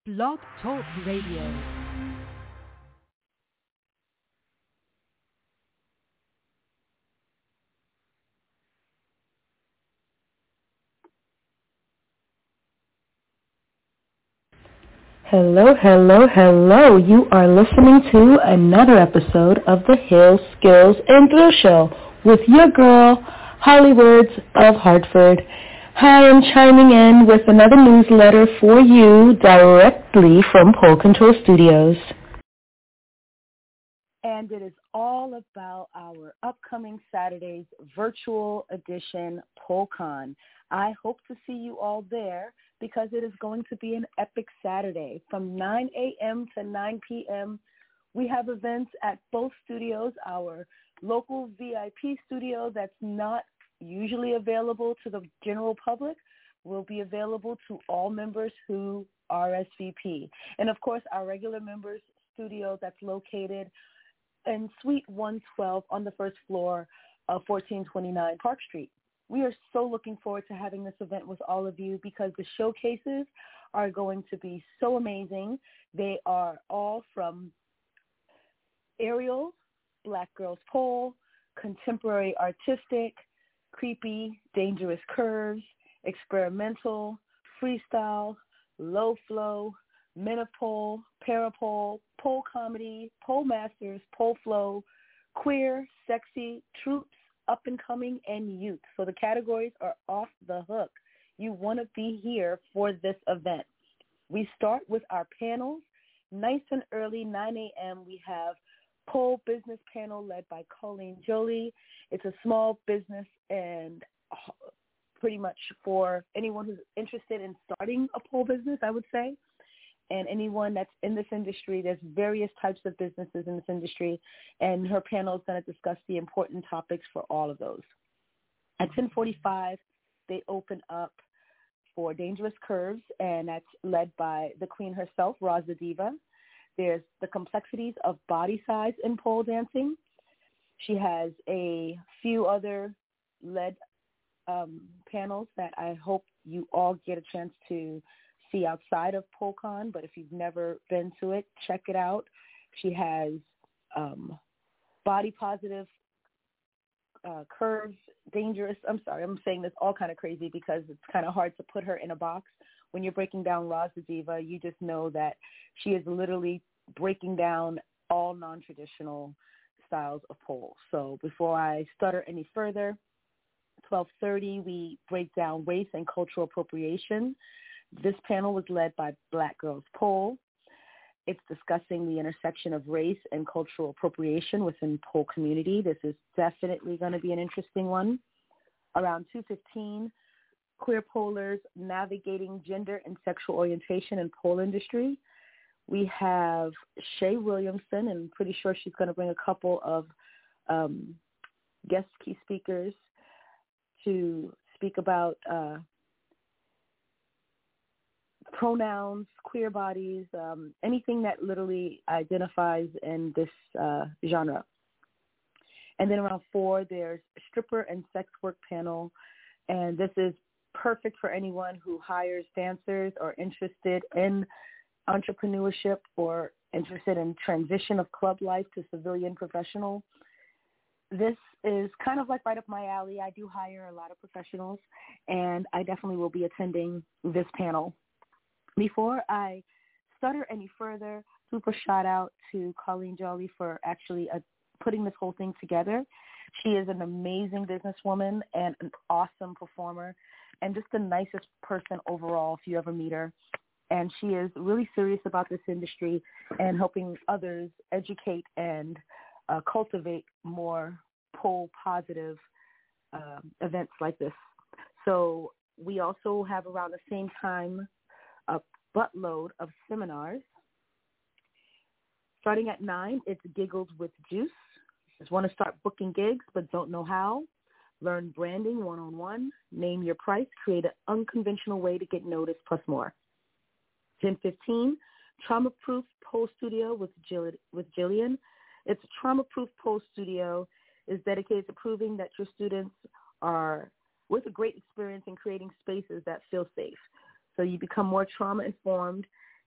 Blog Talk Radio. Hello, hello, hello. You are listening to another episode of the Hill Skills and Thrill Show with your girl, Hollywoods of Hartford. Hi, I'm chiming in with another newsletter for you directly from Pole Control Studios. And it is all about our upcoming Saturday's virtual edition PoleCon. I hope to see you all there because it is going to be an epic Saturday. From 9 a.m. to 9 p.m., we have events at both studios. Our local VIP studio that's not usually available to the general public will be available to all members who RSVP. And, of course, our regular members studio that's located in Suite 112 on the first floor of 1429 Park Street. We are so looking forward to having this event with all of you because the showcases are going to be so amazing. They are all from aerial, Black Girls Pole, contemporary artistic, creepy, dangerous curves, experimental, freestyle, low flow, men of pole, parapole, pole comedy, pole masters, pole flow, queer, sexy, troops, up and coming, and youth. So the categories are off the hook. You want to be here for this event. We start with our panels. Nice and early, 9 a.m., we have Pole Business Panel led by Colleen Jolie. It's a small business and pretty much for anyone who's interested in starting a pole business, I would say. And anyone that's in this industry, there's various types of businesses in this industry, and her panel is going to discuss the important topics for all of those. At 10:45, they open up for Dangerous Curves, and that's led by the queen herself, Roz the Diva. There's the complexities of body size in pole dancing. She has a few other led panels that I hope you all get a chance to see outside of PoleCon, but if you've never been to it, check it out. She has body positive, curves, dangerous. I'm sorry, I'm saying this all kind of crazy because it's kind of hard to put her in a box. When you're breaking down Roz the Diva, you just know that she is literally breaking down all non-traditional styles of pole. So before I stutter any further, 12:30, we break down race and cultural appropriation. This panel was led by Black Girls Pole. It's discussing the intersection of race and cultural appropriation within pole community. This is definitely going to be an interesting one. Around 2:15, queer polers navigating gender and sexual orientation in pole industry. We have Shay Williamson, and I'm pretty sure she's going to bring a couple of guest key speakers to speak about pronouns, queer bodies, anything that literally identifies in this genre. And then around 4, there's stripper and sex work panel, and this is perfect for anyone who hires dancers or interested in entrepreneurship or interested in transition of club life to civilian professional. This is kind of like right up my alley. I do hire a lot of professionals, and I definitely will be attending this panel. Before I stutter any further, super shout out to Colleen Jolie for actually putting this whole thing together. She is an amazing businesswoman and an awesome performer and just the nicest person overall if you ever meet her. And she is really serious about this industry and helping others educate and cultivate more pole positive events like this. So we also have around the same time a buttload of seminars. Starting at 9, it's Giggles with Juice. Just want to start booking gigs but don't know how. Learn branding 101. Name your price. Create an unconventional way to get noticed plus more. 10:15, Trauma-Proof Pole Studio with Jillian. It's a trauma-proof pole studio is dedicated to proving that your students are with a great experience in creating spaces that feel safe. So you become more trauma-informed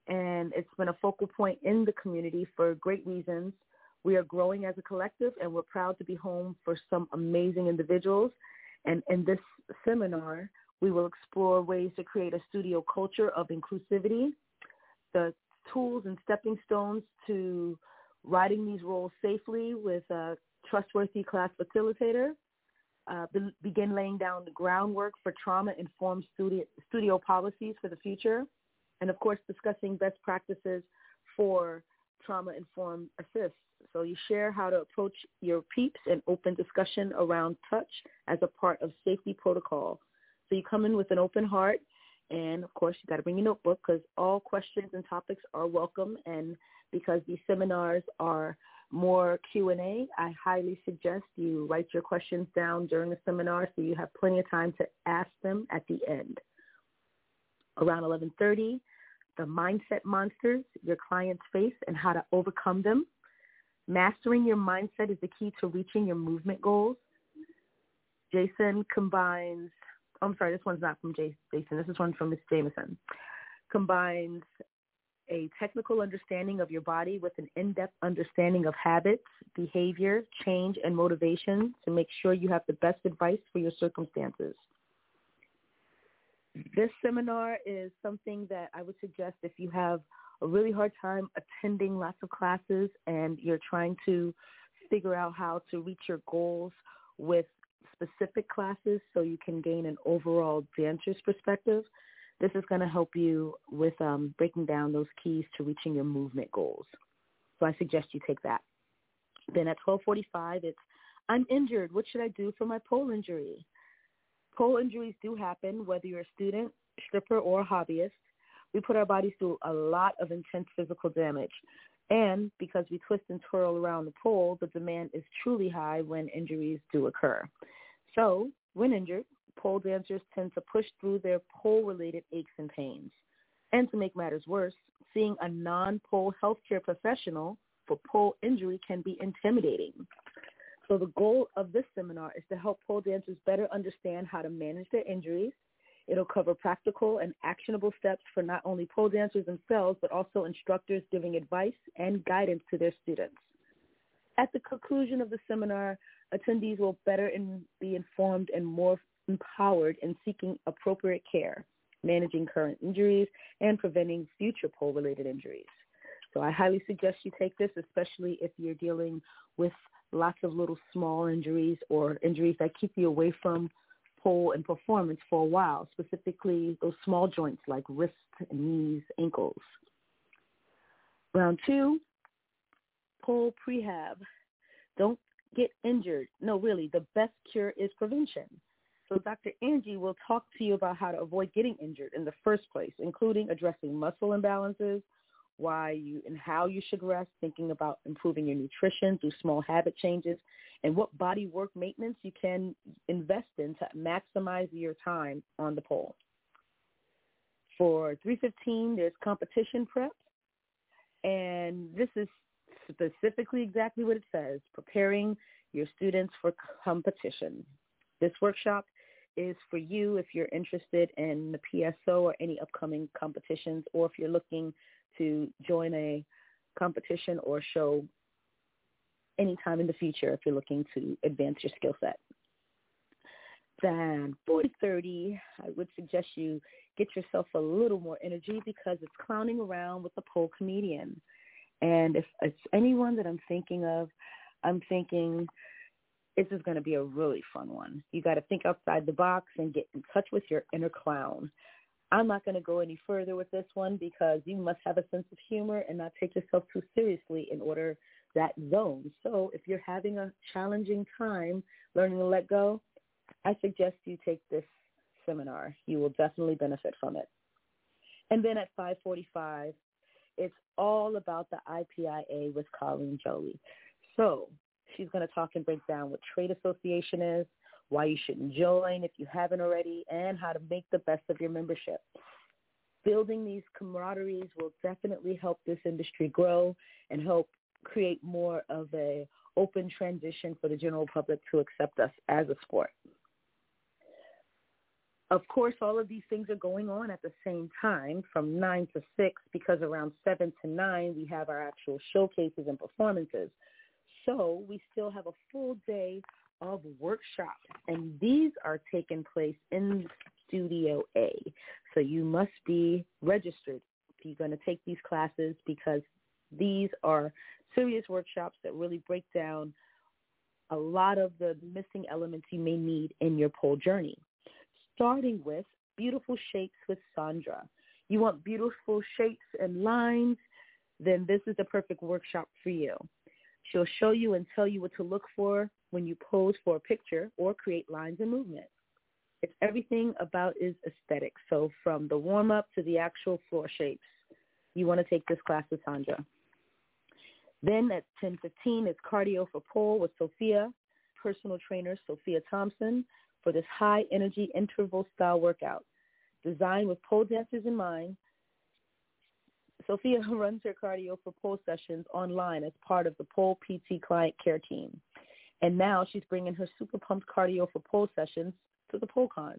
and it's been a focal point in the community for great reasons. We are growing as a collective, and we're proud to be home for some amazing individuals. And in this seminar, we will explore ways to create a studio culture of inclusivity, the tools and stepping stones to riding these roles safely with a trustworthy class facilitator, begin laying down the groundwork for trauma-informed studio policies for the future, and, of course, discussing best practices for trauma-informed assists. So you share how to approach your peeps and open discussion around touch as a part of safety protocol. So you come in with an open heart, and, of course, you got to bring your notebook because all questions and topics are welcome. And because these seminars are more Q&A, I highly suggest you write your questions down during the seminar so you have plenty of time to ask them at the end. Around 11:30, the mindset monsters your clients face and how to overcome them. Mastering your mindset is the key to reaching your movement goals. Jason combines, I'm sorry, this one's not from Jason. This is one from Ms. Jameson. Combines a technical understanding of your body with an in-depth understanding of habits, behavior, change, and motivation to make sure you have the best advice for your circumstances. This seminar is something that I would suggest if you have a really hard time attending lots of classes and you're trying to figure out how to reach your goals with specific classes so you can gain an overall dancer's perspective. This is going to help you with breaking down those keys to reaching your movement goals. So I suggest you take that. Then at 12:45, it's, I'm injured. What should I do for my pole injury? Pole injuries do happen, whether you're a student, stripper, or a hobbyist. We put our bodies through a lot of intense physical damage. And because we twist and twirl around the pole, the demand is truly high when injuries do occur. So when injured, pole dancers tend to push through their pole-related aches and pains. And to make matters worse, seeing a non-pole healthcare professional for pole injury can be intimidating. So the goal of this seminar is to help pole dancers better understand how to manage their injuries. It'll cover practical and actionable steps for not only pole dancers themselves, but also instructors giving advice and guidance to their students. At the conclusion of the seminar, attendees will better be informed and more empowered in seeking appropriate care, managing current injuries, and preventing future pole-related injuries. So I highly suggest you take this, especially if you're dealing with lots of little small injuries or injuries that keep you away from pole and performance for a while, specifically those small joints like wrists, knees, ankles. Round 2, pole prehab. Don't get injured. No, really, the best cure is prevention. So Dr. Angie will talk to you about how to avoid getting injured in the first place, including addressing muscle imbalances, why you and how you should rest, thinking about improving your nutrition through small habit changes, and what body work maintenance you can invest in to maximize your time on the pole. For 3:15, there's competition prep, and this is specifically exactly what it says, preparing your students for competition. This workshop is for you if you're interested in the PSO or any upcoming competitions, or if you're looking to join a competition or show anytime in the future if you're looking to advance your skill set. Then 40:30, I would suggest you get yourself a little more energy because it's clowning around with the pole comedian. And if it's anyone that I'm thinking of, I'm thinking this is going to be a really fun one. You got to think outside the box and get in touch with your inner clown. I'm not going to go any further with this one because you must have a sense of humor and not take yourself too seriously in order that zone. So if you're having a challenging time learning to let go, I suggest you take this seminar. You will definitely benefit from it. And then at 5:45, it's all about the IPIA with Colleen Jolie. So she's going to talk and break down what trade association is, why you shouldn't join if you haven't already, and how to make the best of your membership. Building these camaraderies will definitely help this industry grow and help create more of a open transition for the general public to accept us as a sport. Of course, all of these things are going on at the same time from 9 to 6 because around 7 to 9 we have our actual showcases and performances. So we still have a full day of workshops, and these are taking place in Studio A. So you must be registered if you're going to take these classes because these are serious workshops that really break down a lot of the missing elements you may need in your pole journey. Starting with Beautiful Shapes with Sandra. You want beautiful shapes and lines? Then this is the perfect workshop for you. She'll show you and tell you what to look for when you pose for a picture or create lines and movement. It's everything about is aesthetic. So from the warm-up to the actual floor shapes, you want to take this class with Sandra. Then at 10:15, it's Cardio for Pole with Sophia, personal trainer Sophia Thompson, for this high-energy interval-style workout. Designed with pole dancers in mind, Sophia runs her Cardio for Pole sessions online as part of the Pole PT Client Care Team. And now she's bringing her Super Pumped Cardio for Pole sessions to the PoleCon.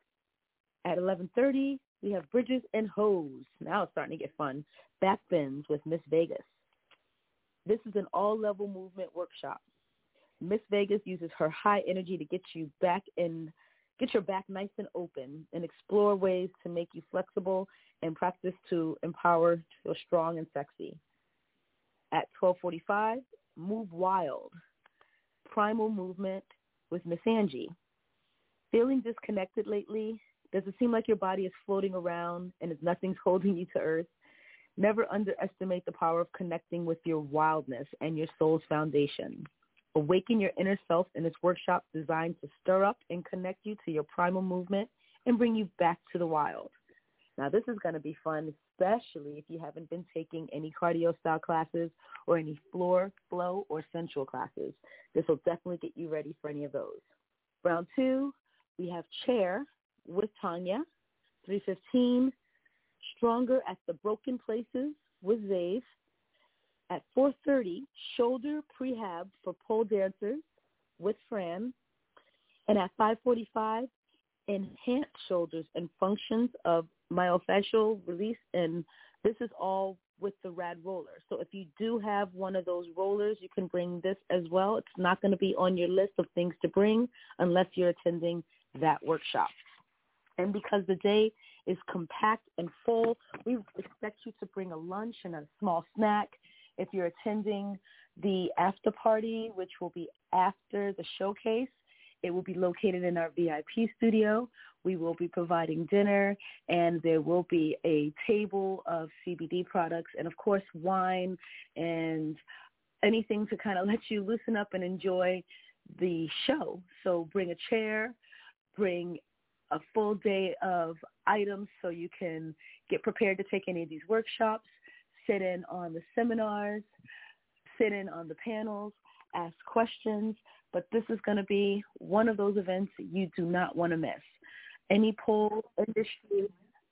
At 11:30, we have Bridges and Hose. Now it's starting to get fun. Back bends with Miss Vegas. This is an all-level movement workshop. Miss Vegas uses her high energy to get your back nice and open and explore ways to make you flexible and practice to empower to feel strong and sexy. At 12:45, Move Wild, primal movement with Miss Angie. Feeling disconnected lately? Does it seem like your body is floating around and nothing's holding you to earth? Never underestimate the power of connecting with your wildness and your soul's foundation. Awaken your inner self in this workshop designed to stir up and connect you to your primal movement and bring you back to the wild. Now, this is going to be fun, especially if you haven't been taking any cardio-style classes or any floor, flow, or sensual classes. This will definitely get you ready for any of those. Round 2, we have Chair with Tanya, 3:15, Stronger at the Broken Places with Zave. At 4:30, Shoulder Prehab for Pole Dancers with Fran. And at 5:45, Enhance Shoulders and Functions of Myofascial Release. And this is all with the Rad Roller. So if you do have one of those rollers, you can bring this as well. It's not going to be on your list of things to bring unless you're attending that workshop. And because the day is compact and full, we expect you to bring a lunch and a small snack. If you're attending the after party, which will be after the showcase, it will be located in our VIP studio. We will be providing dinner, and there will be a table of CBD products and, of course, wine and anything to kind of let you loosen up and enjoy the show. So bring a chair, bring a full day of items so you can get prepared to take any of these workshops, sit in on the seminars, sit in on the panels, ask questions. But this is going to be one of those events you do not want to miss. Any pole industry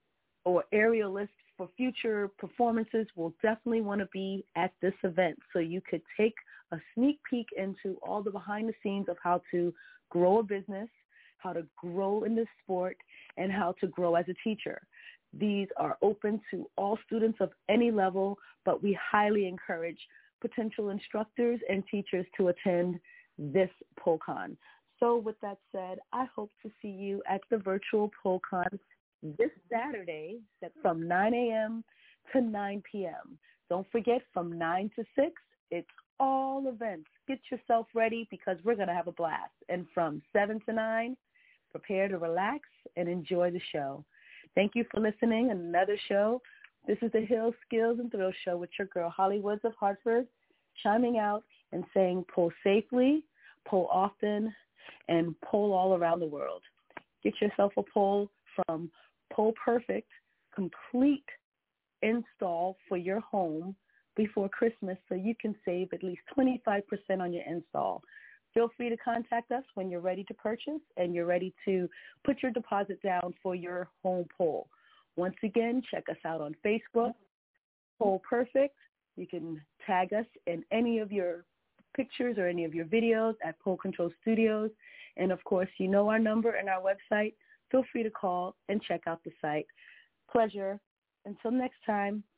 or aerialist for future performances will definitely want to be at this event so you could take a sneak peek into all the behind the scenes of how to grow a business, how to grow in this sport, and how to grow as a teacher. These are open to all students of any level, but we highly encourage potential instructors and teachers to attend this PoleCon. So with that said, I hope to see you at the virtual PoleCon this Saturday from 9 a.m. to 9 p.m. Don't forget, from 9 to 6, it's all events. Get yourself ready because we're going to have a blast. And from 7 to 9, prepare to relax and enjoy the show. Thank you for listening. Another show. This is the Hill Skills and Thrill Show with your girl, Holly Woods of Hartford, chiming out and saying pole safely, pole often, and pole all around the world. Get yourself a pole from Pole Perfect, complete install for your home before Christmas so you can save at least 25% on your install. Feel free to contact us when you're ready to purchase and you're ready to put your deposit down for your home pole. Once again, check us out on Facebook, Pole Perfect. You can tag us in any of your pictures or any of your videos at Pole Control Studios. And, of course, you know our number and our website, feel free to call and check out the site. Pleasure. Until next time,